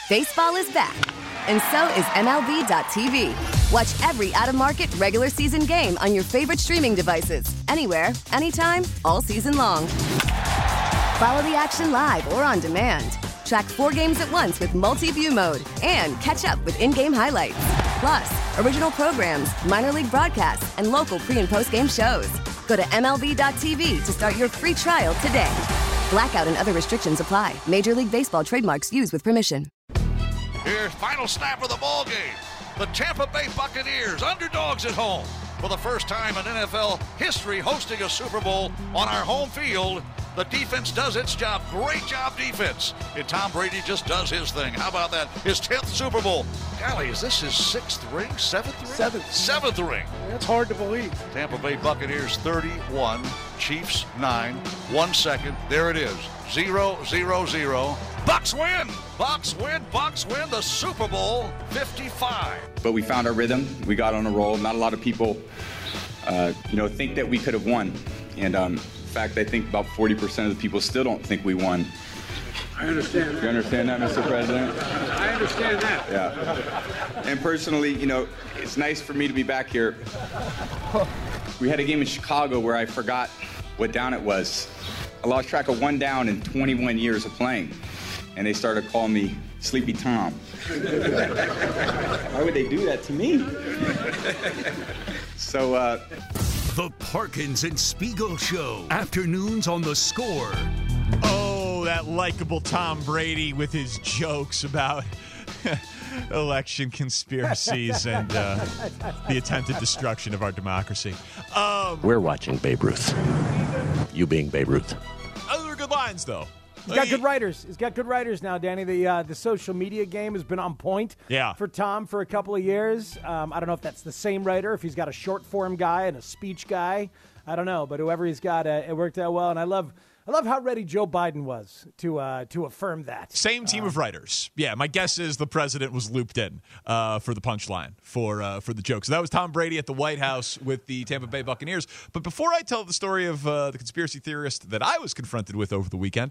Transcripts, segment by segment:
Baseball is back, and so is MLB.tv. Watch every out-of-market regular season game on your favorite streaming devices, anywhere, anytime, all season long. Follow the action live or on demand. Track 4 games at once with multi-view mode and catch up with in-game highlights. Plus, original programs, minor league broadcasts, and local pre- and post-game shows. Go to MLB.tv to start your free trial today. Blackout and other restrictions apply. Major League Baseball trademarks used with permission. Here's final snap of the ball game. The Tampa Bay Buccaneers, underdogs at home. For the first time in NFL history, hosting a Super Bowl on our home field. The defense does its job. Great job, defense. And Tom Brady just does his thing. How about that? His 10th Super Bowl. Golly, is this his 6th ring? 7th ring? Seventh ring. That's hard to believe. Tampa Bay Buccaneers 31, Chiefs 9, 1 second. There it is. 0-0-0. Bucks win. Bucks win. Bucks win the Super Bowl 55. But we found our rhythm. We got on a roll. Not a lot of people, think that we could have won. And in fact, I think about 40% of the people still don't think we won. I understand that. You understand that, Mr. President? I understand that. Yeah. And personally, it's nice for me to be back here. We had a game in Chicago where I forgot what down it was. I lost track of 1 down in 21 years of playing. And they started calling me Sleepy Tom. Why would they do that to me? So, The Parkins and Spiegel Show. Afternoons on The Score. Oh, that likable Tom Brady with his jokes about election conspiracies and the attempted destruction of our democracy. We're watching Babe Ruth. You being Babe Ruth. Those were good lines, though. He's got good writers. He's got good writers now, Danny. The social media game has been on point for Tom for a couple of years. I don't know if that's the same writer, if he's got a short form guy and a speech guy. I don't know, but whoever he's got, it worked out well. And I love how ready Joe Biden was to affirm that. Same team of writers. Yeah, my guess is the president was looped in for the punchline, for the joke. So that was Tom Brady at the White House with the Tampa Bay Buccaneers. But before I tell the story of the conspiracy theorist that I was confronted with over the weekend,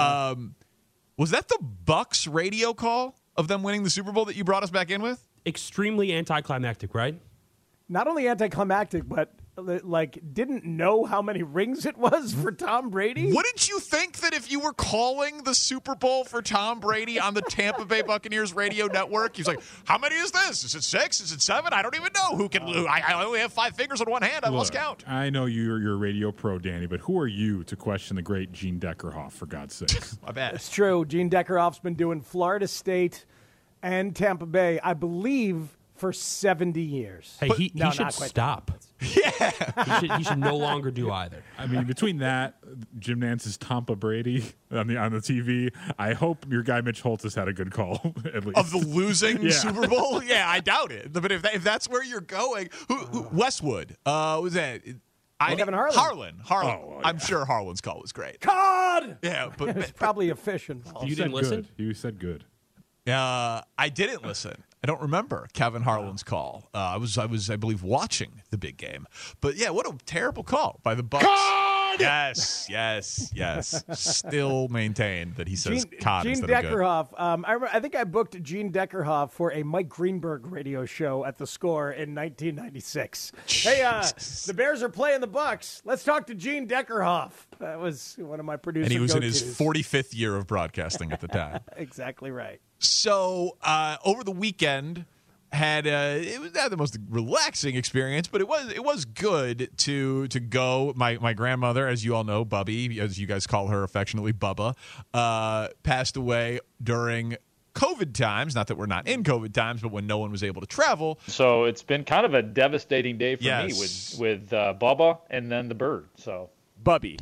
was that the Bucks radio call of them winning the Super Bowl that you brought us back in with? Extremely anticlimactic, right? Not only anticlimactic, but didn't know how many rings it was for Tom Brady? Wouldn't you think that if you were calling the Super Bowl for Tom Brady on the Tampa Bay Buccaneers radio network, he's like, how many is this? Is it 6? Is it 7? I don't even know who can lose. I only have 5 fingers on one hand. I lost count. I know you're a radio pro, Danny, but who are you to question the great Gene Deckerhoff, for God's sake? My bad. It's true. Gene Deckerhoff's been doing Florida State and Tampa Bay, I believe, for 70 years. Hey, he should stop. Yeah. He should no longer do either. I mean, between that, Jim Nance's Tampa Brady on the TV, I hope your guy Mitch Holtz has had a good call, at least. Of the losing Super Bowl? Yeah, I doubt it. But if that's where you're going, Westwood, was that? Kevin Harlan. Harlan. Oh, yeah. I'm sure Harlan's call was great. God! Yeah, but it's probably a fish involved. You didn't listen? You said good. I didn't listen. I don't remember Kevin Harlan's call. I was, I believe, watching the big game. But yeah, what a terrible call by the Bucks. COD! Yes. Still maintain that he says COD Gene instead of good. Deckerhoff. I think I booked Gene Deckerhoff for a Mike Greenberg radio show at the Score in 1996. Hey, the Bears are playing the Bucks. Let's talk to Gene Deckerhoff. That was one of my producers. And he was in his 45th year of broadcasting at the time. Exactly right. So over the weekend, it was not the most relaxing experience, but it was good to go. My grandmother, as you all know, Bubby, as you guys call her affectionately, Bubba, passed away during COVID times. Not that we're not in COVID times, but when no one was able to travel. So it's been kind of a devastating day for me with Bubba and then the bird. So Bubby.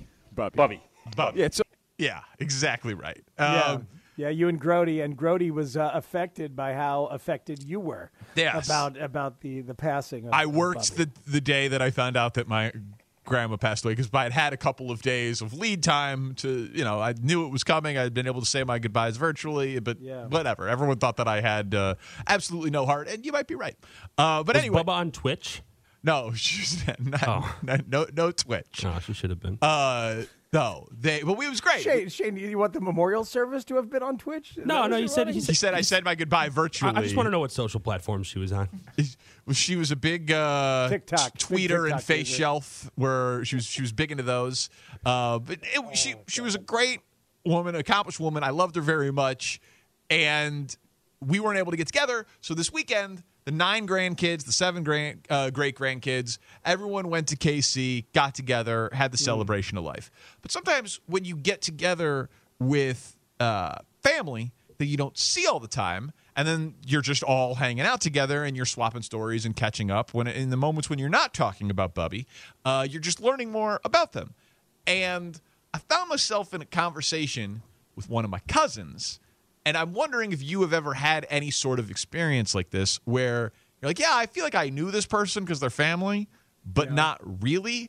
Yeah, exactly right. Yeah, you and Grody was affected by how affected you were about the passing of I worked the day that I found out that my grandma passed away because I had had a couple of days of lead time to, I knew it was coming. I'd been able to say my goodbyes virtually, but whatever. Everyone thought that I had absolutely no heart, and you might be right. But was anyway. Bubba on Twitch? No, she's no Twitch. Oh, she should have been. though. But it was great. Shane, you want the memorial service to have been on Twitch? No, he said I said my goodbye virtually. I just want to know what social platform she was on. She was a big TikTok tweeter and face shelf where she was big into those. But she was a great woman, accomplished woman. I loved her very much, and we weren't able to get together. So this weekend, the 9 grandkids, the 7 great grandkids, everyone went to KC, got together, had the celebration of life. But sometimes when you get together with family that you don't see all the time, and then you're just all hanging out together and you're swapping stories and catching up, when in the moments when you're not talking about Bubby, you're just learning more about them. And I found myself in a conversation with one of my cousins. And I'm wondering if you have ever had any sort of experience like this where you're like, yeah, I feel like I knew this person because they're family, but not really.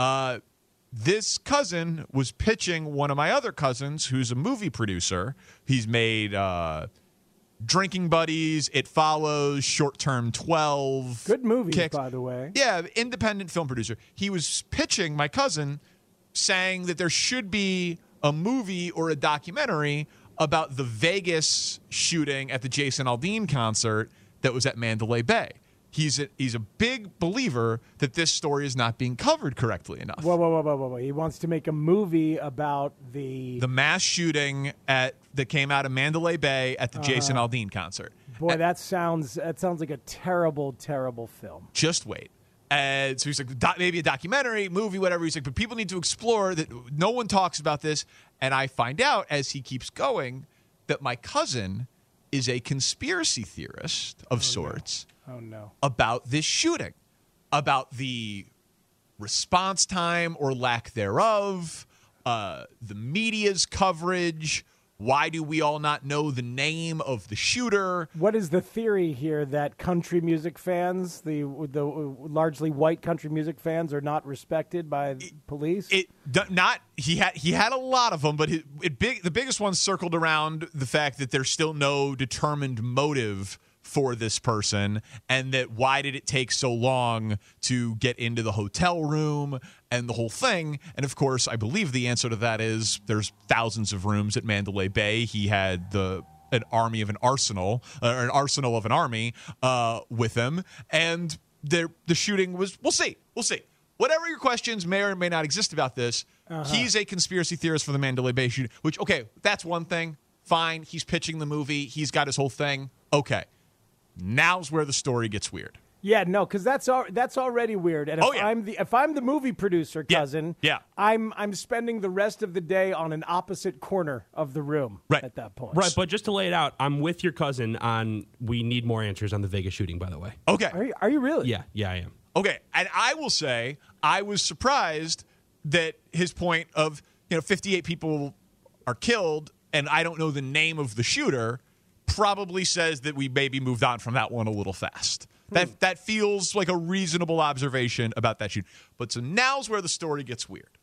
This cousin was pitching one of my other cousins who's a movie producer. He's made Drinking Buddies, It Follows, Short Term 12. Good movies, by the way. Yeah, independent film producer. He was pitching my cousin, saying that there should be a movie or a documentary about the Vegas shooting at the Jason Aldean concert that was at Mandalay Bay. He's a big believer that this story is not being covered correctly enough. Whoa. He wants to make a movie about the mass shooting that came out of Mandalay Bay at the Jason Aldean concert. Boy, that sounds like a terrible, terrible film. Just wait. And so he's like, maybe a documentary, movie, whatever. He's like, but people need to explore that. No one talks about this. And I find out as he keeps going that my cousin is a conspiracy theorist of sorts. Oh, no. About this shooting, about the response time or lack thereof, the media's coverage. Why do we all not know the name of the shooter? What is the theory here that country music fans, the largely white country music fans, are not respected by police? He had a lot of them, but the biggest one circled around the fact that there's still no determined motive for this person, and that why did it take so long to get into the hotel room and the whole thing. And of course, I believe the answer to that is there's thousands of rooms at Mandalay Bay. He had an army of an arsenal, or an arsenal of an army with him, and the shooting was, we'll see. Whatever your questions may or may not exist about this, he's a conspiracy theorist for the Mandalay Bay shooting, which, okay, that's one thing. Fine, he's pitching the movie. He's got his whole thing. Okay. Now's where the story gets weird. Yeah, no, because that's already weird. And if I'm the movie producer, cousin, I'm spending the rest of the day on an opposite corner of the room at that point. Right, but just to lay it out, I'm with your cousin on we need more answers on the Vegas shooting, by the way. Okay. Are you really? Yeah, I am. Okay, and I will say I was surprised that his point of 58 people are killed and I don't know the name of the shooter probably says that we maybe moved on from that one a little fast. That feels like a reasonable observation about that shoot. But so now's where the story gets weird.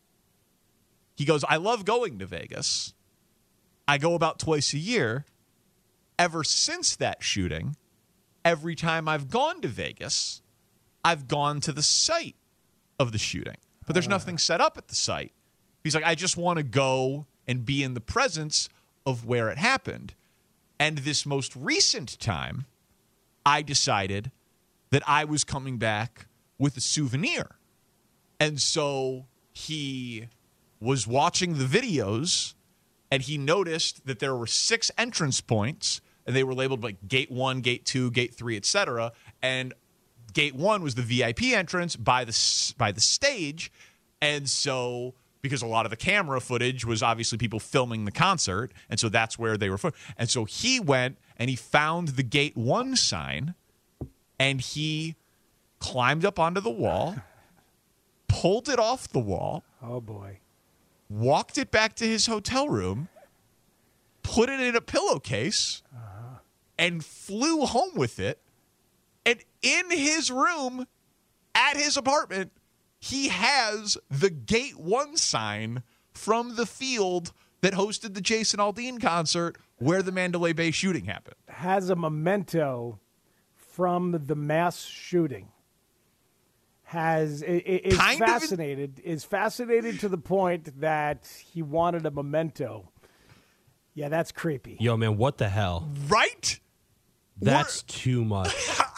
He goes, I love going to Vegas. I go about twice a year. Ever since that shooting, every time I've gone to Vegas, I've gone to the site of the shooting. But there's nothing set up at the site. He's like, I just want to go and be in the presence of where it happened. And this most recent time, I decided that I was coming back with a souvenir. And so he was watching the videos, and he noticed that there were 6 entrance points, and they were labeled like Gate 1, Gate 2, Gate 3, etc. And Gate 1 was the VIP entrance by the stage. And so, because a lot of the camera footage was obviously people filming the concert, and so that's where they were. And so he went and he found the Gate 1 sign, and he climbed up onto the wall, pulled it off the wall. Oh, boy. Walked it back to his hotel room, put it in a pillowcase, and flew home with it. And in his room at his apartment, he has the Gate 1 sign from the field that hosted the Jason Aldean concert where the Mandalay Bay shooting happened. Has a memento from the mass shooting. is fascinated to the point that he wanted a memento. Yeah, that's creepy. Yo, man, what the hell? Right? That's too much.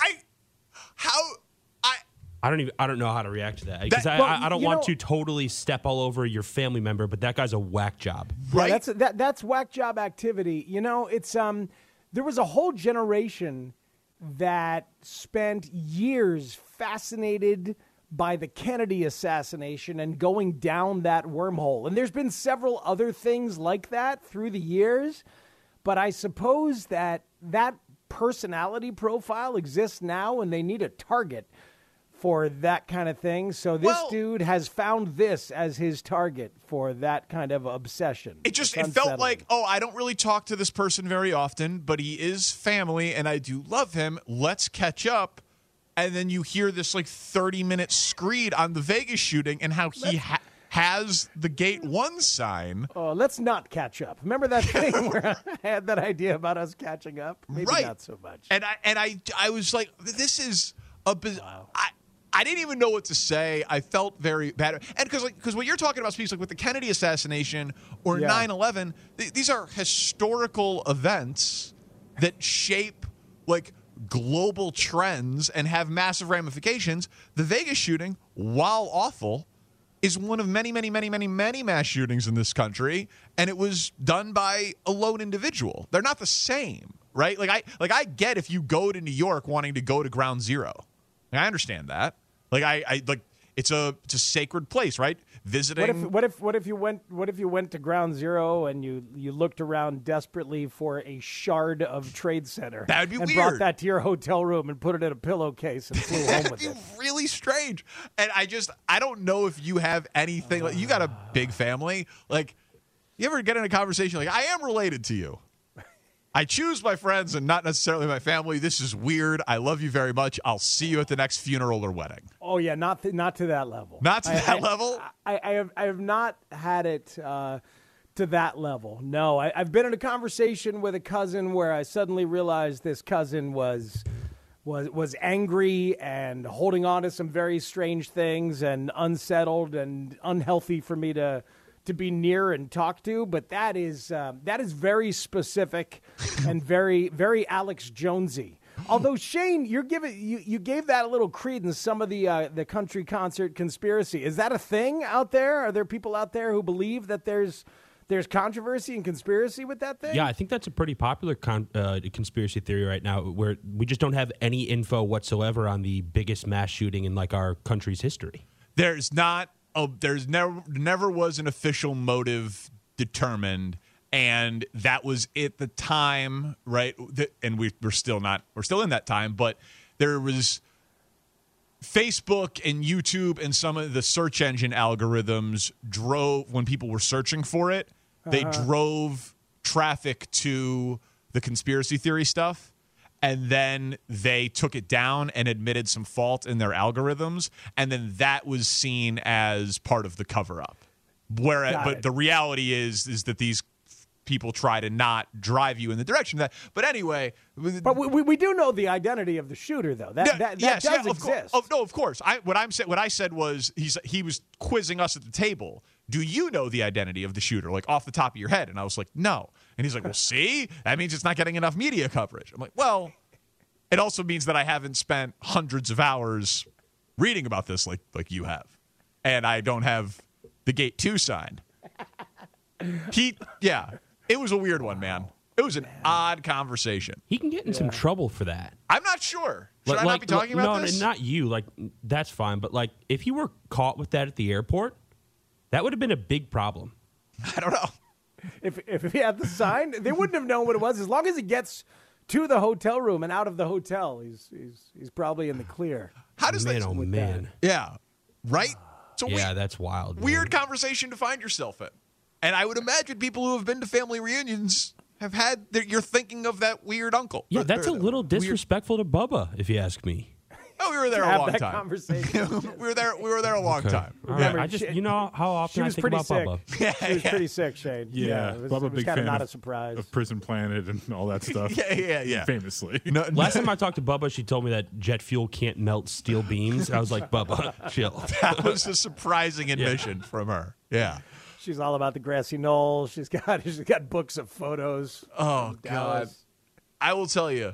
I don't know how to react to that because I don't want to totally step all over your family member, but that guy's a whack job. Right? Yeah, that's whack job activity. You know, it's there was a whole generation that spent years fascinated by the Kennedy assassination and going down that wormhole. And there's been several other things like that through the years, but I suppose that personality profile exists now and they need a target for that kind of thing. So this dude has found this as his target for that kind of obsession. It felt like, I don't really talk to this person very often, but he is family and I do love him. Let's catch up. And then you hear this 30-minute screed on the Vegas shooting and how he has the Gate 1 sign. Oh, let's not catch up. Remember that thing where I had that idea about us catching up? Maybe not so much. And I was like, this is a bizarre. I didn't even know what to say. I felt very bad. And because what you're talking about speaks with the Kennedy assassination or 9/11, these are historical events that shape global trends and have massive ramifications. The Vegas shooting, while awful, is one of many, many, many, many, many mass shootings in this country, and it was done by a lone individual. They're not the same, right? I get if you go to New York wanting to go to Ground Zero. I understand that. It's a sacred place, right? Visiting. What if you went to Ground Zero and you looked around desperately for a shard of Trade Center? That'd be weird. And brought that to your hotel room and put it in a pillowcase and flew home with it. That'd be really strange. And I don't know if you have anything. You got a big family. You ever get in a conversation I am related to you? I choose my friends and not necessarily my family. This is weird. I love you very much. I'll see you at the next funeral or wedding. Oh yeah, not to that level. Not to that level. I have not had it to that level. No, I've been in a conversation with a cousin where I suddenly realized this cousin was angry and holding on to some very strange things and unsettled and unhealthy for me to be near and talk to, but that is very specific and very, very Alex Jonesy. Although Shane, you gave that a little credence. Some of the country concert conspiracy, is that a thing out there? Are there people out there who believe that there's controversy and conspiracy with that thing? Yeah, I think that's a pretty popular conspiracy theory right now, where we just don't have any info whatsoever on the biggest mass shooting in our country's history. There's never was an official motive determined, and that was at the time, right? And we're still in that time, but there was Facebook and YouTube and some of the search engine algorithms drove, when people were searching for it, they drove traffic to the conspiracy theory stuff. And then they took it down and admitted some fault in their algorithms, and then that was seen as part of the cover-up. But the reality is that these people try to not drive you in the direction of that. But anyway, but we do know the identity of the shooter, though. That does exist. Of course. What I said was he was quizzing us at the table. Do you know the identity of the shooter, off the top of your head? And I was like, no. And he's like, well, see? That means it's not getting enough media coverage. I'm like, well, it also means that I haven't spent hundreds of hours reading about this like you have. And I don't have the Gate 2 signed. It was a weird one, man. It was an odd conversation. He can get in some trouble for that. I'm not sure. Should I not be talking about this? No, not you. That's fine. But, if you were caught with that at the airport, that would have been a big problem. I don't know. If he had the sign, they wouldn't have known what it was. As long as he gets to the hotel room and out of the hotel, he's probably in the clear. How does that? Oh man. Yeah. Right. So that's wild. Weird conversation to find yourself in, and I would imagine people who have been to family reunions have had. You're thinking of that weird uncle. Yeah, that's a little disrespectful to Bubba, if you ask me. we were there a long time. Conversation. we were there a long time. Remember, you know how often I think about Bubba. She was pretty sick, Shane. Yeah, it was, Bubba, it was big kind of fan not a surprise. of Prison Planet and all that stuff. yeah. Famously. Last time I talked to Bubba, she told me that jet fuel can't melt steel beams. And I was like, Bubba, chill. That was a surprising admission from her. Yeah. She's all about the grassy knoll. She's got books of photos. Oh, God. I will tell you,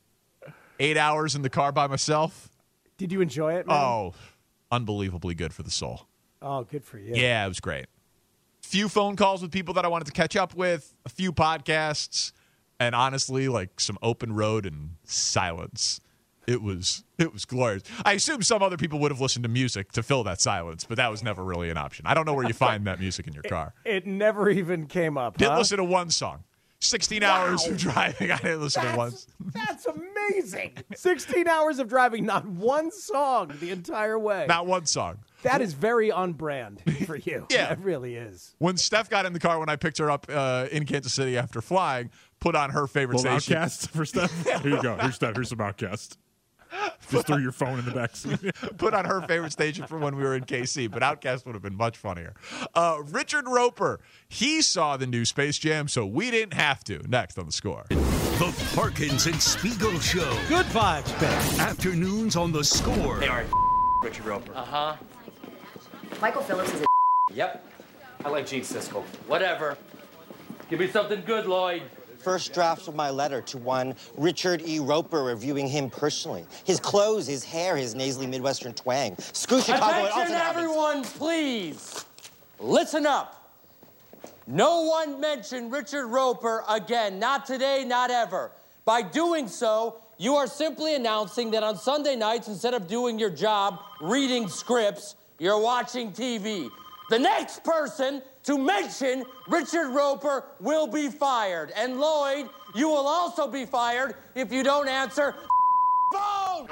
8 hours in the car by myself. Did you enjoy it, man? Oh, unbelievably good for the soul. Oh, good for you. Yeah, it was great. Few phone calls with people that I wanted to catch up with, a few podcasts, and honestly, like some open road and silence. It was glorious. I assume some other people would have listened to music to fill that silence, but that was never really an option. I don't know where you find that music in your car. It never even came up. Didn't listen to one song. 16 hours of driving. I didn't listen to one. That's amazing. 16 hours of driving, not one song the entire way. Not one song. That is very on brand for you. Yeah. It really is. When Steph got in the car when I picked her up in Kansas City after flying, put on her favorite station. Outcast for Steph? Here you go. Here's Steph. Here's some Outcast. Just throw your phone in the back seat. Put on her favorite station from when we were in KC, but Outcast would have been much funnier. Richard Roper, he saw the new Space Jam, so we didn't have to. Next on The Score. The Parkins and Spiegel Show. Good vibes, Ben. Afternoons on The Score. They are Richard Roper. Uh-huh. Michael Phillips is a Yep. I like Gene Siskel. Whatever. Give me something good, Lloyd. First draft of my letter to one Richard E. Roper, reviewing him personally. His clothes, his hair, his nasally Midwestern twang. Screw Chicago. Attention, everyone, please. Listen up. No one mention Richard Roper again. Not today, not ever. By doing so, you are simply announcing that on Sunday nights, instead of doing your job, reading scripts, you're watching TV. The next person to mention Richard Roper will be fired. And Lloyd, you will also be fired if you don't answer phone!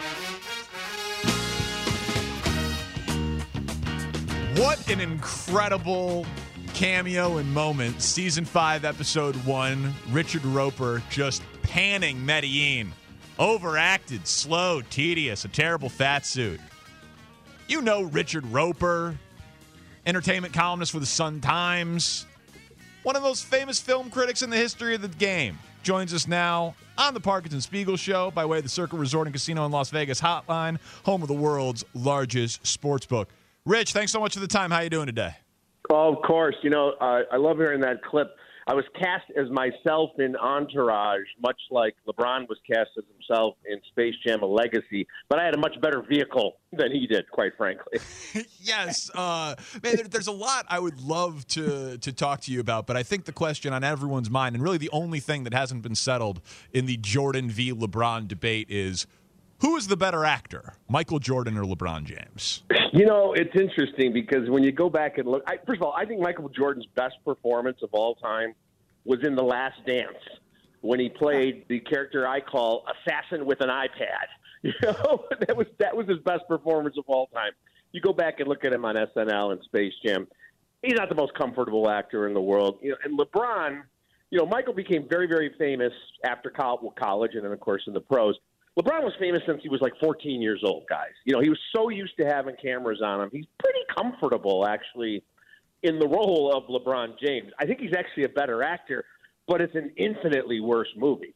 What an incredible cameo and moment. Season 5, Episode 1, Richard Roper just panning Medellin. Overacted, slow, tedious, a terrible fat suit. You know Richard Roper, entertainment columnist for the Sun-Times, one of the most famous film critics in the history of the game, joins us now on the Parkins and Spiegel Show by way of the Circle Resort and Casino in Las Vegas hotline, home of the world's largest sports book. Rich, thanks so much for the time. How you doing today? Oh, of course. You know, I love hearing that clip. I was cast as myself in Entourage, much like LeBron was cast as himself in Space Jam: A Legacy, but I had a much better vehicle than he did, quite frankly. Yes. Man, there's a lot I would love to talk to you about, but I think the question on everyone's mind, and really the only thing that hasn't been settled in the Jordan v. LeBron debate is, who is the better actor, Michael Jordan or LeBron James? You know, it's interesting because when you go back and look, first of all, I think Michael Jordan's best performance of all time was in The Last Dance when he played the character I call Assassin with an iPad. You know, that was his best performance of all time. You go back and look at him on SNL and Space Jam. He's not the most comfortable actor in the world. You know, and LeBron, you know, Michael became very, very famous after college and then, of course, in the pros. LeBron was famous since he was like 14 years old, guys. You know, he was so used to having cameras on him. He's pretty comfortable, actually, in the role of LeBron James. I think he's actually a better actor, but it's an infinitely worse movie.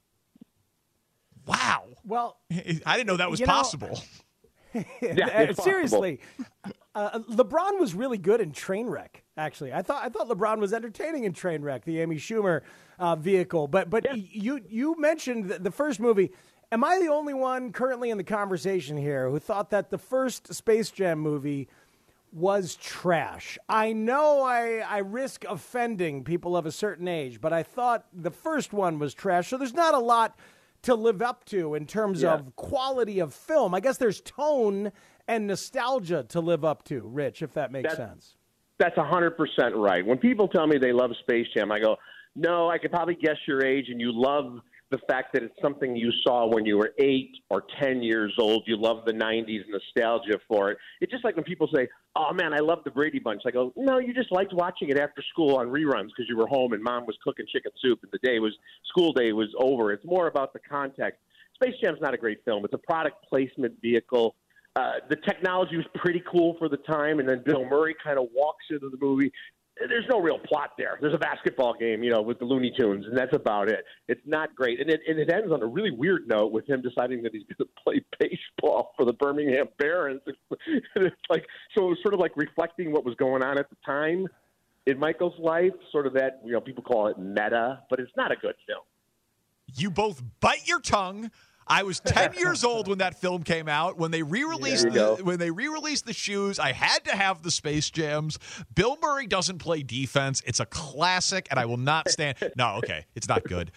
Wow. Well, I didn't know that was possible. Yeah, seriously, LeBron was really good in Trainwreck. Actually, I thought LeBron was entertaining in Trainwreck, the Amy Schumer vehicle. But yeah. you mentioned the first movie. Am I the only one currently in the conversation here who thought that the first Space Jam movie was trash? I know I risk offending people of a certain age, but I thought the first one was trash. So there's not a lot to live up to in terms of quality of film. I guess there's tone and nostalgia to live up to, Rich, if that makes sense. That's 100% right. When people tell me they love Space Jam, I go, no, I could probably guess your age, and you love the fact that it's something you saw when you were 8 or 10 years old. You love the 90s nostalgia for it. It's just like when people say, oh, man, I love the Brady Bunch. I go, no, you just liked watching it after school on reruns because you were home and mom was cooking chicken soup and school day was over. It's more about the context. Space Jam's not a great film. It's a product placement vehicle. The technology was pretty cool for the time, and then Bill Murray kind of walks into the movie. There's no real plot there. There's a basketball game, with the Looney Tunes, and that's about it. It's not great. And it ends on a really weird note with him deciding that he's going to play baseball for the Birmingham Barons. It's like, so it was sort of like reflecting what was going on at the time in Michael's life, sort of that, people call it meta, but it's not a good film. You both bite your tongue. I was 10 years old when that film came out. When they re-released the shoes, I had to have the Space Jams. Bill Murray doesn't play defense. It's a classic, and I will not stand. No, okay, it's not good.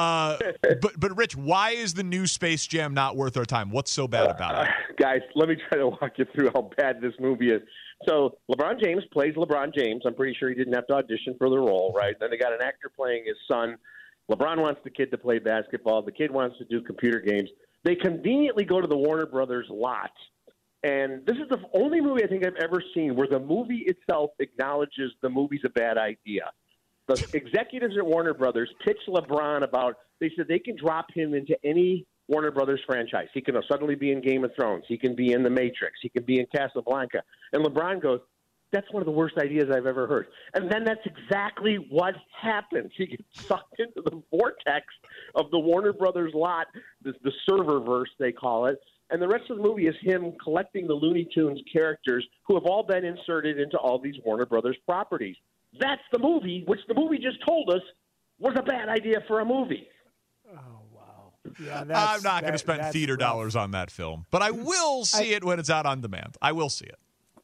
But Rich, why is the new Space Jam not worth our time? What's so bad about it? Guys, let me try to walk you through how bad this movie is. So LeBron James plays LeBron James. I'm pretty sure he didn't have to audition for the role, right? Then they got an actor playing his son. LeBron wants the kid to play basketball. The kid wants to do computer games. They conveniently go to the Warner Brothers lot. And this is the only movie I think I've ever seen where the movie itself acknowledges the movie's a bad idea. The executives at Warner Brothers pitched LeBron they said they can drop him into any Warner Brothers franchise. He can suddenly be in Game of Thrones. He can be in The Matrix. He can be in Casablanca. And LeBron goes, that's one of the worst ideas I've ever heard. And then that's exactly what happens. He gets sucked into the vortex of the Warner Brothers lot, the serververse they call it. And the rest of the movie is him collecting the Looney Tunes characters who have all been inserted into all these Warner Brothers properties. That's the movie, which the movie just told us was a bad idea for a movie. Oh, wow. Yeah, I'm not going to spend theater dollars on that film, but I will see it when it's out on demand. I will see it.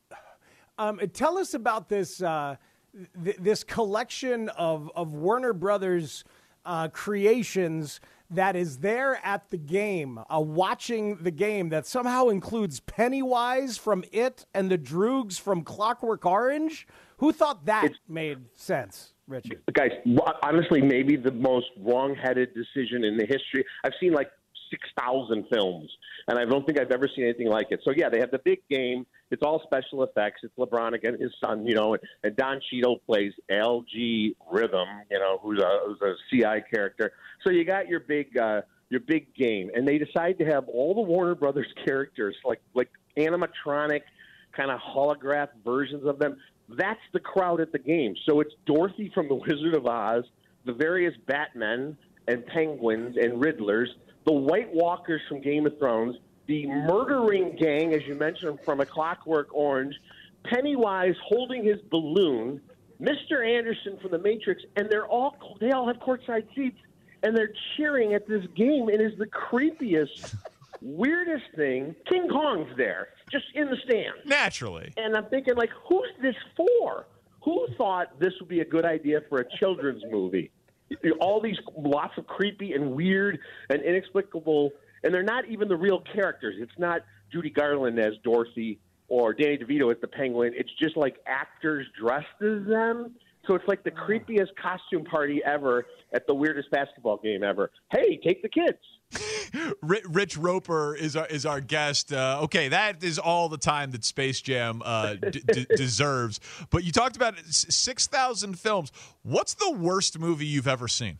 Tell us about this this collection of Warner Brothers creations that is there at the game, watching the game, that somehow includes Pennywise from It and the Droogs from Clockwork Orange. Who thought that made sense, Richard? Guys, honestly, maybe the most wrong-headed decision in the history. I've seen like 6,000 films, and I don't think I've ever seen anything like it. So, yeah, they have the big game. It's all special effects. It's LeBron against his son, and Don Cheadle plays L.G. Rhythm, who's a CI character. So you got your big game, and they decide to have all the Warner Brothers characters, like animatronic kind of holograph versions of them. That's the crowd at the game. So it's Dorothy from The Wizard of Oz, the various Batmen and Penguins and Riddlers, the White Walkers from Game of Thrones, the murdering gang, as you mentioned, from A Clockwork Orange, Pennywise holding his balloon, Mr. Anderson from The Matrix, and they all have courtside seats, and they're cheering at this game. It is the creepiest, weirdest thing. King Kong's there, just in the stands. Naturally. And I'm thinking, who's this for? Who thought this would be a good idea for a children's movie? All these lots of creepy and weird and inexplicable, and they're not even the real characters. It's not Judy Garland as Dorothy or Danny DeVito as the Penguin. It's just like actors dressed as them. So it's like the creepiest costume party ever at the weirdest basketball game ever. Hey, take the kids. Rich Roper is our guest. Okay, that is all the time that Space Jam deserves. But you talked about 6,000 films. What's the worst movie you've ever seen?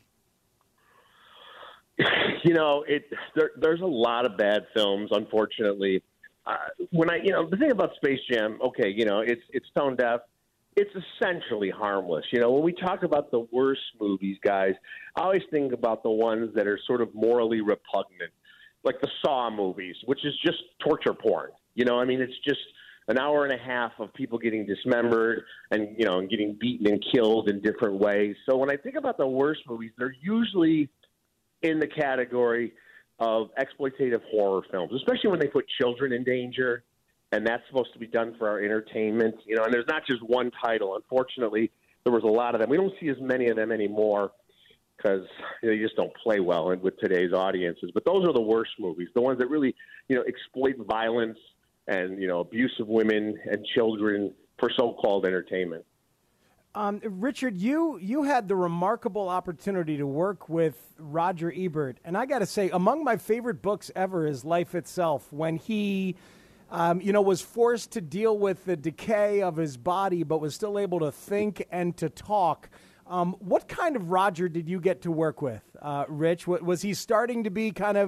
There's a lot of bad films, unfortunately. The thing about Space Jam, it's tone deaf. It's essentially harmless. When we talk about the worst movies, guys, I always think about the ones that are sort of morally repugnant, like the Saw movies, which is just torture porn. It's just an hour and a half of people getting dismembered and getting beaten and killed in different ways. So when I think about the worst movies, they're usually in the category of exploitative horror films, especially when they put children in danger. And that's supposed to be done for our entertainment, and there's not just one title. Unfortunately, there was a lot of them. We don't see as many of them anymore because they just don't play well with today's audiences. But those are the worst movies, the ones that really, exploit violence and, abuse of women and children for so-called entertainment. Richard, you had the remarkable opportunity to work with Roger Ebert. And I got to say, among my favorite books ever is Life Itself, when he was forced to deal with the decay of his body, but was still able to think and to talk. What kind of Roger did you get to work with, Rich? Was he starting to be kind of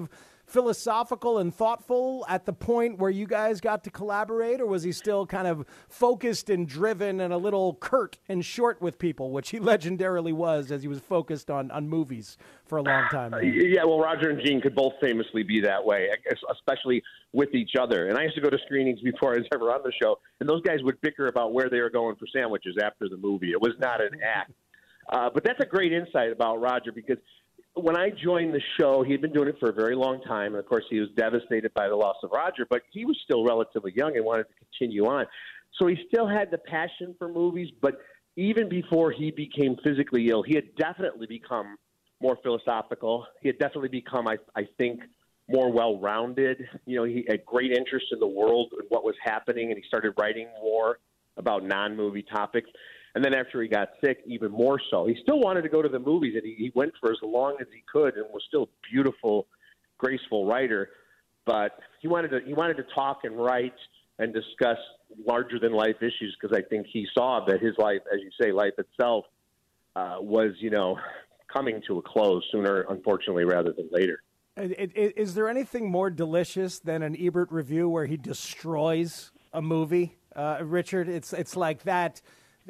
philosophical and thoughtful at the point where you guys got to collaborate, or was he still kind of focused and driven and a little curt and short with people, which he legendarily was as he was focused on movies for a long time? Yeah, well, Roger and Gene could both famously be that way, especially with each other. And I used to go to screenings before I was ever on the show, and those guys would bicker about where they were going for sandwiches after the movie. It was not an act. But that's a great insight about Roger, because when I joined the show, he had been doing it for a very long time. And, of course, he was devastated by the loss of Roger, but he was still relatively young and wanted to continue on. So he still had the passion for movies, but even before he became physically ill, he had definitely become more philosophical. He had definitely become, I think, more well-rounded. You know, he had great interest in the world and what was happening, and he started writing more about non-movie topics. And then after he got sick, even more so. He still wanted to go to the movies, and he went for as long as he could, and was still a beautiful, graceful writer. But he wanted to talk and write and discuss larger-than-life issues, because I think he saw that his life, as you say, life itself, was, coming to a close sooner, unfortunately, rather than later. Is there anything more delicious than an Ebert review where he destroys a movie, Richard? It's like that.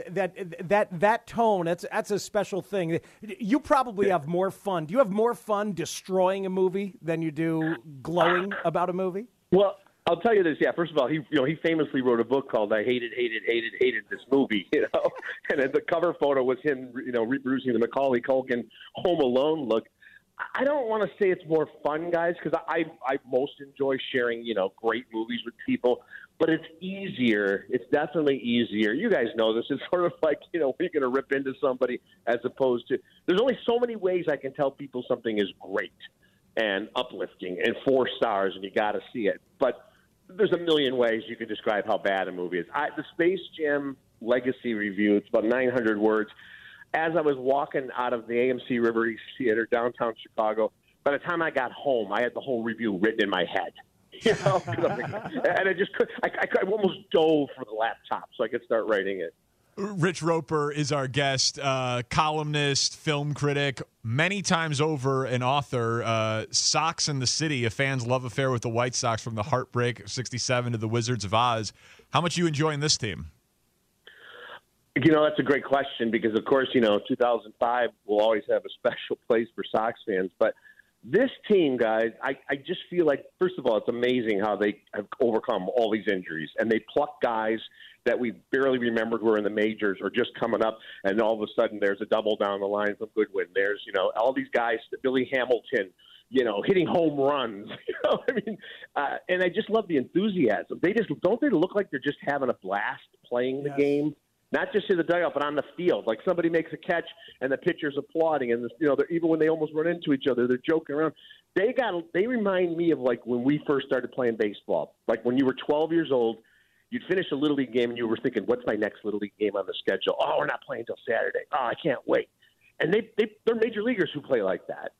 That tone, that's a special thing. You probably have more fun. Do you have more fun destroying a movie than you do glowing about a movie? Well, I'll tell you this. Yeah, first of all, he famously wrote a book called "I Hated This Movie." And the cover photo was him, reproducing the Macaulay Culkin Home Alone look. I don't want to say it's more fun, guys, because I most enjoy sharing, great movies with people. But it's easier. It's definitely easier. You guys know this. It's sort of like, when you're going to rip into somebody, as opposed to, there's only so many ways I can tell people something is great and uplifting and 4 stars, and you got to see it. But there's a million ways you can describe how bad a movie is. The Space Jam Legacy review, it's about 900 words. As I was walking out of the AMC River East Theater, downtown Chicago, by the time I got home, I had the whole review written in my head. And I just I almost dove for the laptop so I could start writing it. Rich Roper is our guest, columnist, film critic, many times over an author. Sox in the City, a fan's love affair with the White Sox from the heartbreak of '67 to the Wizards of Oz. How much are you enjoying this team? That's a great question, because, of course, 2005 will always have a special place for Sox fans. But this team, guys, I just feel like, first of all, it's amazing how they have overcome all these injuries. And they pluck guys that we barely remembered were in the majors or just coming up, and all of a sudden there's a double down the line from Goodwin. There's, all these guys, Billy Hamilton, hitting home runs. And I just love the enthusiasm. They look like they're just having a blast playing the game. Not just in the dugout, but on the field. Like somebody makes a catch and the pitcher's applauding, and even when they almost run into each other, they're joking around. They remind me of like when we first started playing baseball. Like when you were 12 years old, you'd finish a Little League game and you were thinking, "What's my next Little League game on the schedule? Oh, we're not playing until Saturday. Oh, I can't wait." And they're major leaguers who play like that.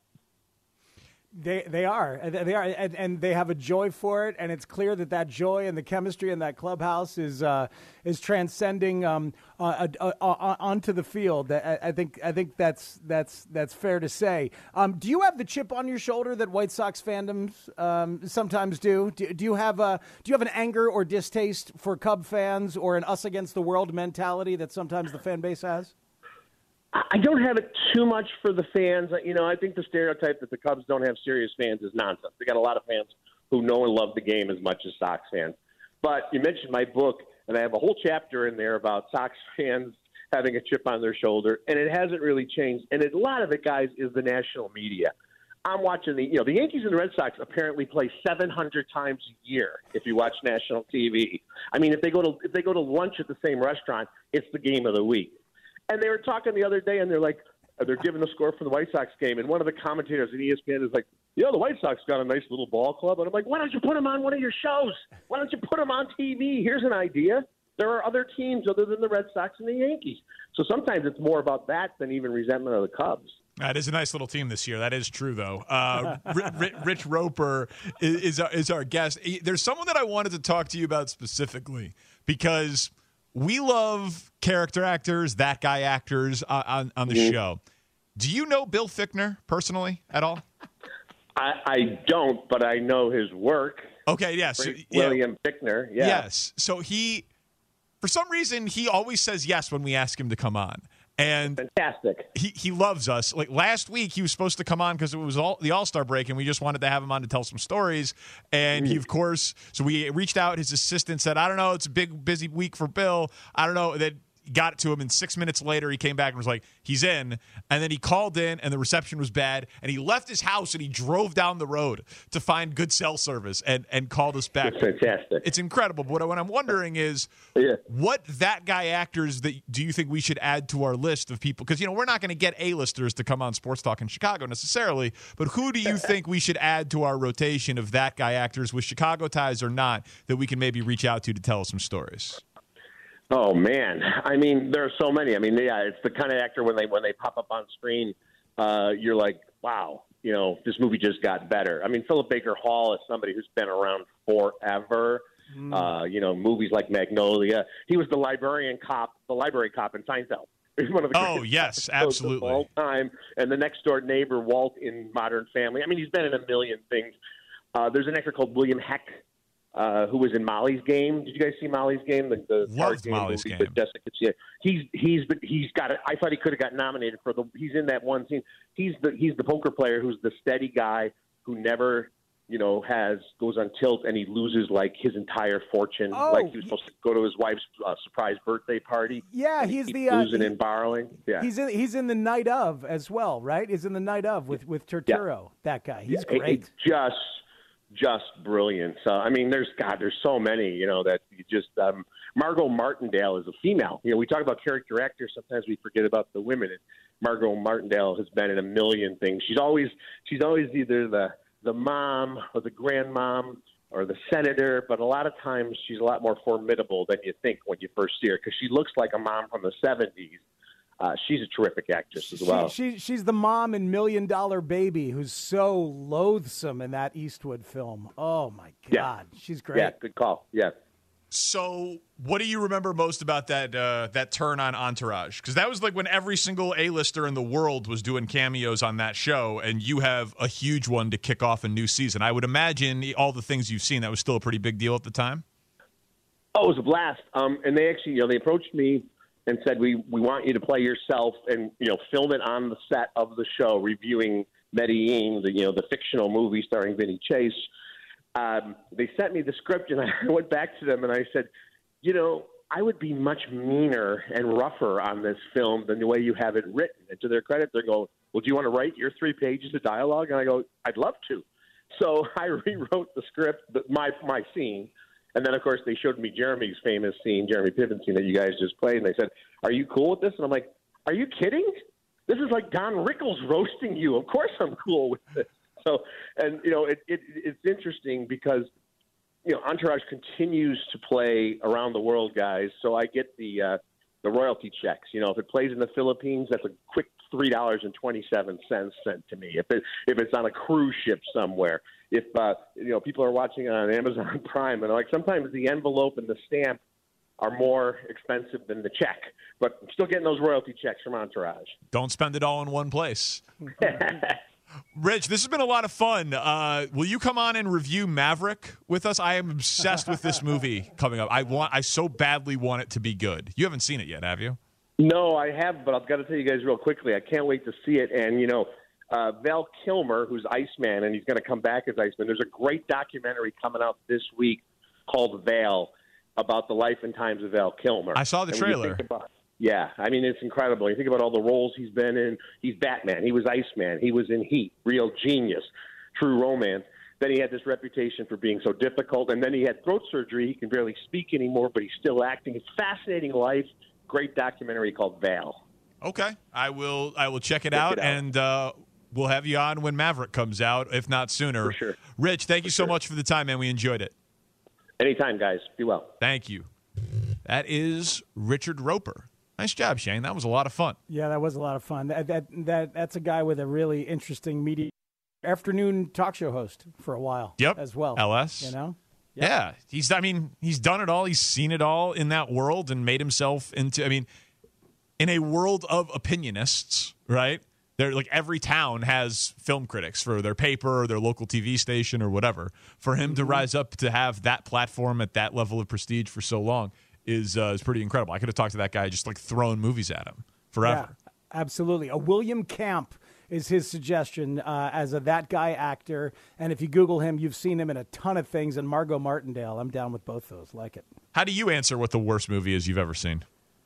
They are, and they have a joy for it, and it's clear that joy and the chemistry in that clubhouse is transcending onto the field. I think that's fair to say. Do you have the chip on your shoulder that White Sox fandoms sometimes do? Do you have an anger or distaste for Cub fans, or an us against the world mentality that sometimes the fan base has? I don't have it too much for the fans. I think the stereotype that the Cubs don't have serious fans is nonsense. They got a lot of fans who know and love the game as much as Sox fans. But you mentioned my book, and I have a whole chapter in there about Sox fans having a chip on their shoulder, and it hasn't really changed. And a lot of it, guys, is the national media. I'm watching the Yankees and the Red Sox apparently play 700 times a year if you watch national TV. I mean, if they go to lunch at the same restaurant, it's the game of the week. And they were talking the other day, and they're giving the score for the White Sox game, and one of the commentators at ESPN is like, the White Sox got a nice little ball club. And I'm like, why don't you put them on one of your shows? Why don't you put them on TV? Here's an idea. There are other teams other than the Red Sox and the Yankees. So sometimes it's more about that than even resentment of the Cubs. That is a nice little team this year. That is true, though. Rich Roper is our guest. There's someone that I wanted to talk to you about specifically, because we love character actors, that guy actors on the show. Do you know Bill Fichtner personally at all? I don't, but I know his work. Okay, yes. William Fichtner, yeah. Yes. So for some reason, he always says yes when we ask him to come on. And fantastic. He loves us. Like last week, he was supposed to come on because it was the All-Star break, and we just wanted to have him on to tell some stories. And he, of course, so we reached out. His assistant said, I don't know, it's a big, busy week for Bill. I don't know. That got it to him, and 6 minutes later, he came back and was like, he's in. And then he called in, and the reception was bad. And he left his house, and he drove down the road to find good cell service and called us back. It's fantastic. It's incredible. But what I'm wondering is, what that guy actors that do you think we should add to our list of people? Because, we're not going to get A-listers to come on Sports Talk in Chicago necessarily, but who do you think we should add to our rotation of that guy actors with Chicago ties or not that we can maybe reach out to tell us some stories? Oh man, I mean, there are so many. I mean, yeah, it's the kind of actor when they pop up on screen, you're like, wow, this movie just got better. I mean, Philip Baker Hall is somebody who's been around forever. Movies like Magnolia. He was the library cop in Seinfeld. He's one of the yes, absolutely, of all time. And the next door neighbor Walt in Modern Family. I mean, he's been in a million things. There's an actor called William Heck. Who was in Molly's Game? Did you guys see Molly's Game? The Loved Molly's Game. With Jessica. Yeah, he's got it. I thought he could have got nominated for the. He's in that one scene. He's the poker player who's the steady guy who never goes on tilt, and he loses like his entire fortune. Like he was supposed to go to his wife's surprise birthday party. Yeah, he's losing and borrowing. Yeah, he's in the Night Of as well, right? He's in the Night Of with Turturro. Yeah. That guy, he's great. Just brilliant. So I mean, there's so many, that you just. Margot Martindale is a female. We talk about character actors. Sometimes we forget about the women. And Margot Martindale has been in a million things. She's always either the mom or the grandmom or the senator, but a lot of times she's a lot more formidable than you think when you first see her because she looks like a mom from the 70s. She's a terrific actress as well. She's the mom in $1 Million Baby who's so loathsome in that Eastwood film. Oh, my God. Yeah. She's great. Yeah, good call. Yeah. So what do you remember most about that turn on Entourage? Because that was like when every single A-lister in the world was doing cameos on that show, and you have a huge one to kick off a new season. I would imagine all the things you've seen, that was still a pretty big deal at the time? Oh, it was a blast. And they actually, they approached me and said, we want you to play yourself and, film it on the set of the show, reviewing Medellin, the fictional movie starring Vinny Chase. They sent me the script, and I went back to them and I said, I would be much meaner and rougher on this film than the way you have it written. And to their credit, they're going, well, do you want to write your 3 pages of dialogue? And I go, I'd love to. So I rewrote the script, my scene. And then, of course, they showed me Jeremy's famous scene, Jeremy Piven scene that you guys just played. And they said, are you cool with this? And I'm like, are you kidding? This is like Don Rickles roasting you. Of course I'm cool with this. So, and, it's interesting because, Entourage continues to play around the world, guys. So I get the royalty checks. If it plays in the Philippines, that's a quick $3.27 sent to me. If it's on a cruise ship somewhere, if people are watching it on Amazon Prime, and like sometimes the envelope and the stamp are more expensive than the check, but I'm still getting those royalty checks from Entourage. Don't spend it all in one place. Rich, this has been a lot of fun. Will you come on and review Maverick with us? I am obsessed with this movie coming up. I so badly want it to be good. You haven't seen it yet, have you? No, I have, but I've got to tell you guys real quickly. I can't wait to see it. And, Val Kilmer, who's Iceman, and he's going to come back as Iceman. There's a great documentary coming out this week called Val about the life and times of Val Kilmer. I saw the trailer. Yeah, I mean, it's incredible. You think about all the roles he's been in. He's Batman. He was Iceman. He was in Heat, Real Genius, True Romance. Then he had this reputation for being so difficult, and then he had throat surgery. He can barely speak anymore, but he's still acting. It's a fascinating life. Great documentary called Val. Okay, I will check it out, and we'll have you on when Maverick comes out, if not sooner. For sure. Rich, thank you so much for the time, man. We enjoyed it. Anytime, guys. Be well. Thank you. That is Richard Roeper. Nice job, Shane. That was a lot of fun. Yeah, that was a lot of fun. That's a guy with a really interesting media afternoon talk show host for a while. Yep. As well. LS. Yep. Yeah. He's done it all. He's seen it all in that world and made himself into, in a world of opinionists, right? They're like every town has film critics for their paper or their local TV station or whatever. For him to rise up to have that platform at that level of prestige for so long is pretty incredible. I could have talked to that guy just like throwing movies at him forever. Yeah, absolutely. A William Camp is his suggestion as a that guy actor. And if you Google him, you've seen him in a ton of things. And Margot Martindale, I'm down with both those. Like it. How do you answer what the worst movie is you've ever seen?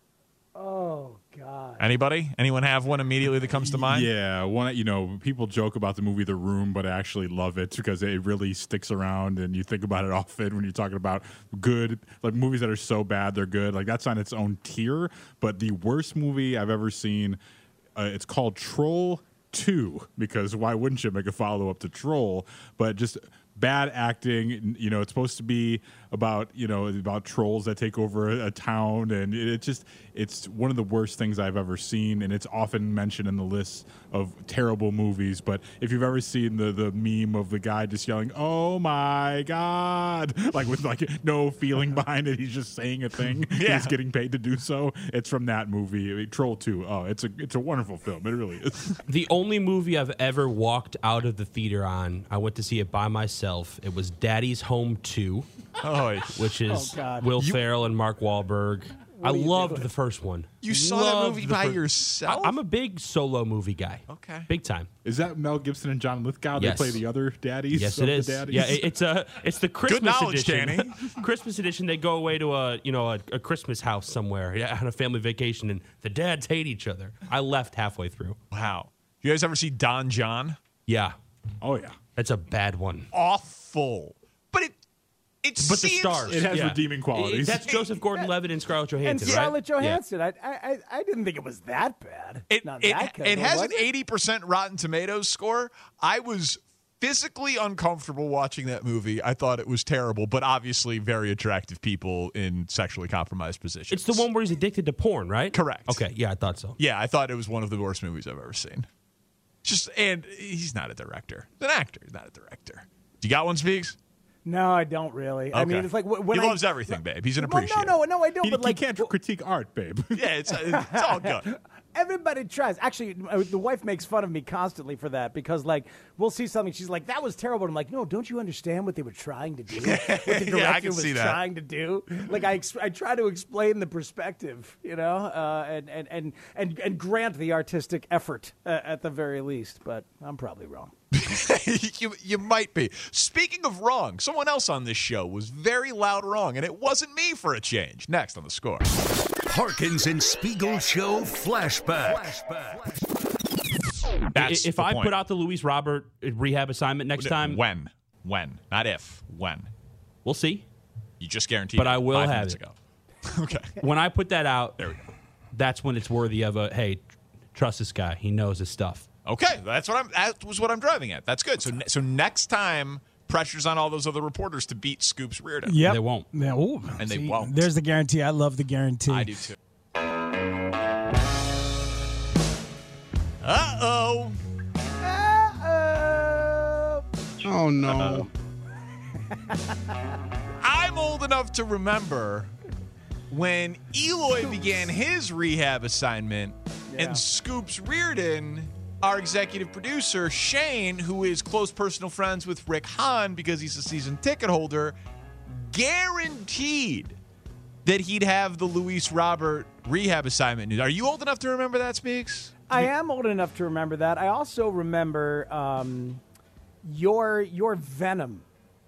Oh, God. Anybody? Anyone have one immediately that comes to mind? Yeah, one. People joke about the movie The Room, but I actually love it because it really sticks around, and you think about it often when you're talking about good, like movies that are so bad they're good. Like that's on its own tier. But the worst movie I've ever seen, it's called Troll 2, because why wouldn't you make a follow-up to Troll? But just bad acting. It's supposed to be about trolls that take over a town, and it's one of the worst things I've ever seen, and it's often mentioned in the list of terrible movies. But if you've ever seen the meme of the guy just yelling, "Oh my God," like with like no feeling behind it, he's just saying a thing. Yeah. He's getting paid to do so. It's from that movie, Troll 2. Oh, it's a wonderful film. It really is. The only movie I've ever walked out of the theater on, I went to see it by myself. It was Daddy's Home 2, which is Will Ferrell and Mark Wahlberg. I loved the first one. You saw that movie by yourself? I'm a big solo movie guy. Okay. Big time. Is that Mel Gibson and John Lithgow? Yes. They play the other daddies? Yes, it is. Daddies? Yeah, it's the Christmas Good knowledge, edition. Danny. Christmas edition. They go away to a Christmas house somewhere on a family vacation, and the dads hate each other. I left halfway through. Wow. You guys ever see Don John? Yeah. Oh yeah. That's a bad one. Awful. But the stars. It has redeeming qualities. That's Joseph Gordon-Levitt and Scarlett Johansson, And Scarlett right? Johansson. Yeah. I didn't think it was that bad. It has an 80% Rotten Tomatoes score. I was physically uncomfortable watching that movie. I thought it was terrible, but obviously very attractive people in sexually compromised positions. It's the one where he's addicted to porn, right? Correct. Okay, yeah, I thought so. Yeah, I thought it was one of the worst movies I've ever seen. And he's not a director. He's an actor. He's not a director. Do you got one, Speaks? No, I don't really. Okay. I mean, it's like when he loves everything, babe. He's an appreciator. No, I don't. But he can't critique art, babe. Yeah, it's all good. Everybody tries. Actually, the wife makes fun of me constantly for that because, like, we'll see something. She's like, "That was terrible." I'm like, "No, don't you understand what they were trying to do? What the director was trying to do?" Like, I try to explain the perspective, and grant the artistic effort at the very least. But I'm probably wrong. You might be. Speaking of wrong, someone else on this show was very loud wrong, and it wasn't me for a change. Next on The Score. Harkins and Spiegel Show Flashback. If I put out the Luis Robert rehab assignment next time. When? Not if. When? We'll see. You just guaranteed but it I will 5 have minutes it. ago. Okay. When I put that out, there we go. That's when it's worthy of a, hey, trust this guy. He knows his stuff. Okay, that was what I'm driving at. That's good. So next time, pressure's on all those other reporters to beat Scoops Reardon. Yep. They won't. Yeah, and they won't. There's the guarantee. I love the guarantee. I do too. Uh-oh. Oh, no. I'm old enough to remember when Eloy began his rehab assignment and Scoops Reardon, our executive producer, Shane, who is close personal friends with Rick Hahn because he's a season ticket holder, guaranteed that he'd have the Luis Robert rehab assignment news. Are you old enough to remember that, Speaks? I am old enough to remember that. I also remember your venom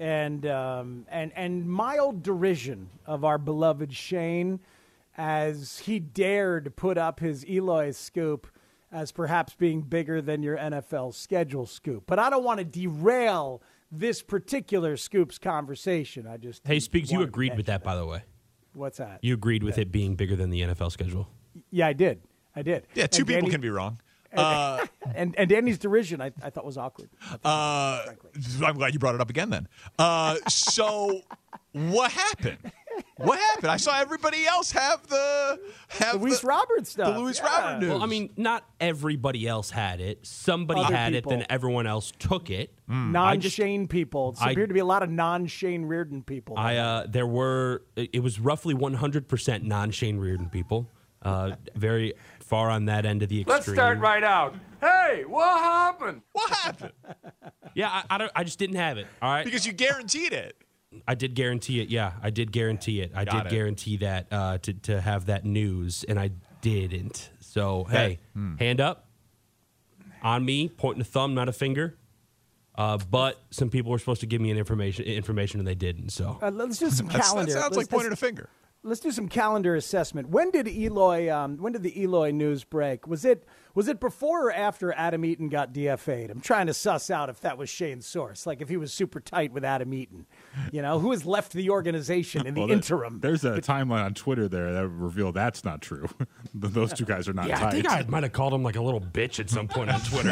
and mild derision of our beloved Shane as he dared put up his Eloy scoop as perhaps being bigger than your NFL schedule scoop. But I don't want to derail this particular Scoops conversation. Hey, Speaks, you agreed with that, by the way. What's that? You agreed with it being bigger than the NFL schedule. Yeah, I did. Yeah, two people can be wrong. And Danny's derision, I thought was awkward. I'm glad you brought it up again then. So what happened? What happened? I saw everybody else have the Luis Robert stuff. The Luis Robert news. Well, I mean, not everybody else had it. Somebody had it, then everyone else took it. Non-Shane people. It appeared to be a lot of non-Shane Reardon people. It was roughly 100% non-Shane Reardon people. Very far on that end of the extreme. Let's start right out. Hey, what happened? What happened? Yeah, I just didn't have it. All right, because you guaranteed it. I did guarantee it. Yeah, I did guarantee it. I did guarantee that to have that news, and I didn't. So hey, hand up on me, pointing a thumb, not a finger. But some people were supposed to give me information, and they didn't. So let's do some calendar. That sounds like pointing a finger. Let's do some calendar assessment. When did the Eloy news break? Was it before or after Adam Eaton got DFA'd? I'm trying to suss out if that was Shane's source, like if he was super tight with Adam Eaton, who has left the organization in the interim. There's a timeline on Twitter there that revealed that's not true. Those two guys are not tight. I think I might have called him like a little bitch at some point on Twitter.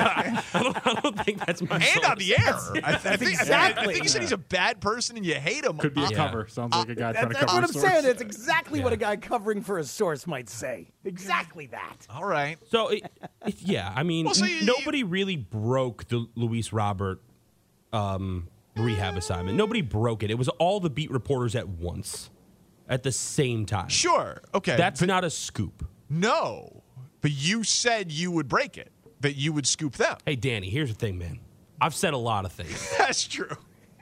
I don't think that's my source. And on the air. I think exactly. I think you said he's a bad person and you hate him. Could be a cover. Sounds like a guy trying to cover That's what I'm source. saying. It's exactly what a guy covering for a source might say. Exactly that. All right. So, I mean, nobody really broke the Luis Robert rehab assignment. Nobody broke it. It was all the beat reporters at once, at the same time. Sure. Okay. That's not a scoop. No. But you said you would break it, that you would scoop them. Hey, Danny, here's the thing, man. I've said a lot of things. That's true.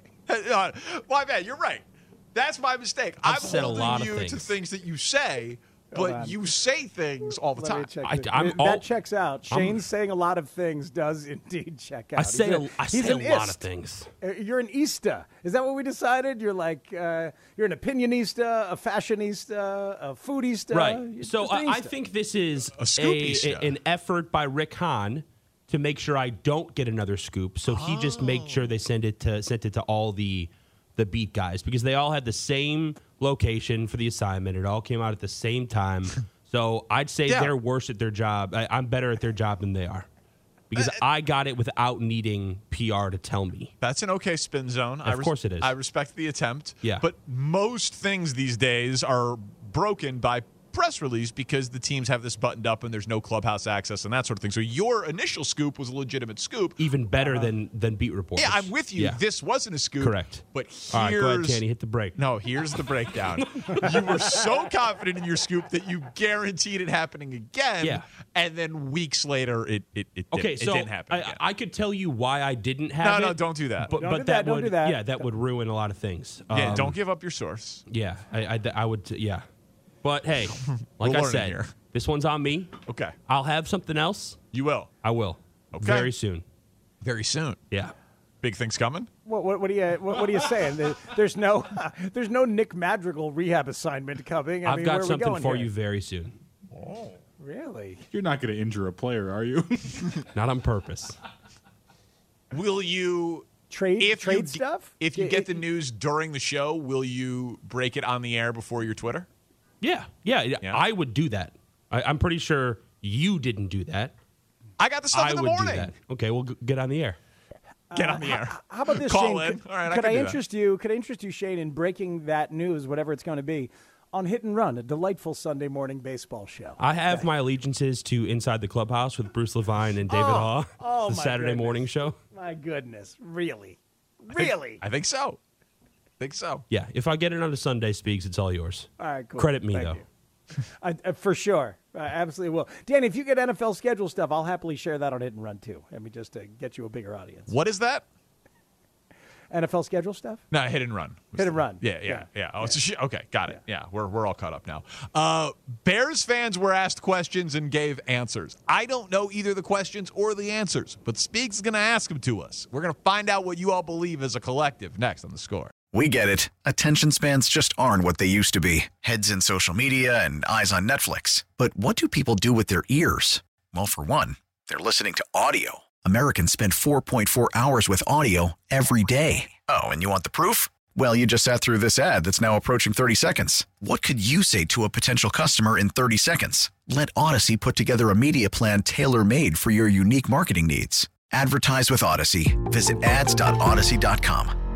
My bad. You're right. That's my mistake. I'm said holding a lot you of things. to things that you say, but you say things all the time. That checks out. Shane's saying a lot of things does indeed check out. I say a lot of things. You're an Ista. Is that what we decided? You're like you're an opinionista, a fashionista, a foodista. Right. So I think this is an effort by Rick Hahn to make sure I don't get another scoop. So he just made sure they sent it to all the beat guys because they all had the same location for the assignment. It all came out at the same time. So I'd say they're worse at their job. I'm better at their job than they are because I got it without needing PR to tell me. That's an okay spin zone. Of course it is. I respect the attempt. Yeah. But most things these days are broken by press release because the teams have this buttoned up and there's no clubhouse access and that sort of thing. So your initial scoop was a legitimate scoop. Even better than beat reporters. Yeah, I'm with you. Yeah. This wasn't a scoop. Correct. But here's... All right, go ahead, Tanny, hit the break. No, here's the breakdown. You were so confident in your scoop that you guaranteed it happening again. Yeah. And then weeks later, it didn't happen again. I could tell you why I didn't have it. No, don't do that. But don't do that. Yeah, that would ruin a lot of things. Don't give up your source. Yeah, I would, yeah. But hey, like I said, this one's on me. Okay. I'll have something else. You will? I will. Okay. Very soon. Very soon? Yeah. Big things coming? What are you saying? There's no Nick Madrigal rehab assignment coming. I've got something for you very soon. Oh, really? You're not going to injure a player, are you? Not on purpose. Will you... Trade stuff? If you get the news during the show, will you break it on the air before your Twitter? Yeah. I would do that. I'm pretty sure you didn't do that. I got the stuff in the morning. Do that. Okay, we'll get on the air. Get on the air. How about this, Call Shane? in. All right, could I interest you, Shane, in breaking that news, whatever it's going to be, on Hit and Run, a delightful Sunday morning baseball show? I have my allegiances to Inside the Clubhouse with Bruce Levine and David Haw. The Saturday morning show. My goodness. Really? I think so. Yeah, if I get it on the Sunday Speaks, it's all yours. All right, cool. Credit me, Thank you. For sure. I absolutely will. Danny, if you get NFL schedule stuff, I'll happily share that on Hit and Run, too. I mean, just to get you a bigger audience. What is that? NFL schedule stuff? No, Hit and Run. Hit and Run. Yeah. Oh, it's okay, got it. Yeah, we're all caught up now. Bears fans were asked questions and gave answers. I don't know either the questions or the answers, but Speaks is going to ask them to us. We're going to find out what you all believe as a collective next on The Score. We get it. Attention spans just aren't what they used to be. Heads in social media and eyes on Netflix. But what do people do with their ears? Well, for one, they're listening to audio. Americans spend 4.4 hours with audio every day. Oh, and you want the proof? Well, you just sat through this ad that's now approaching 30 seconds. What could you say to a potential customer in 30 seconds? Let Odyssey put together a media plan tailor-made for your unique marketing needs. Advertise with Odyssey. Visit ads.odyssey.com.